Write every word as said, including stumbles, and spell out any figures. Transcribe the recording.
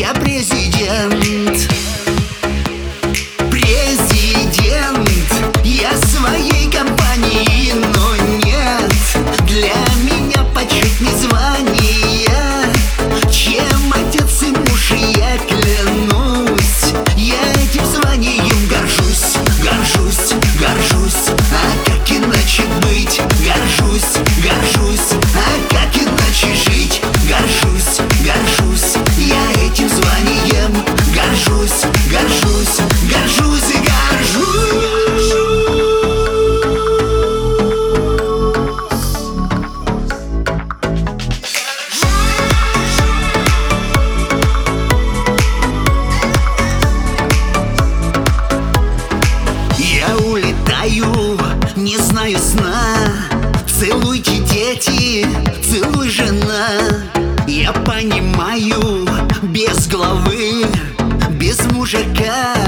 я президент. Президент, я своей компании, но нет для меня почетнее звание, чем отец и муж, и я клянусь. Я этим званием горжусь, горжусь, горжусь. А как иначе быть? Горжусь, горжусь. А как иначе жить? Горжусь, горжусь. Я этим званием горжусь, горжусь, горжусь и горжусь. Я улетаю, не знаю сна. Целуйте, дети, целуй, жена. Я понимаю, без головы, без мужика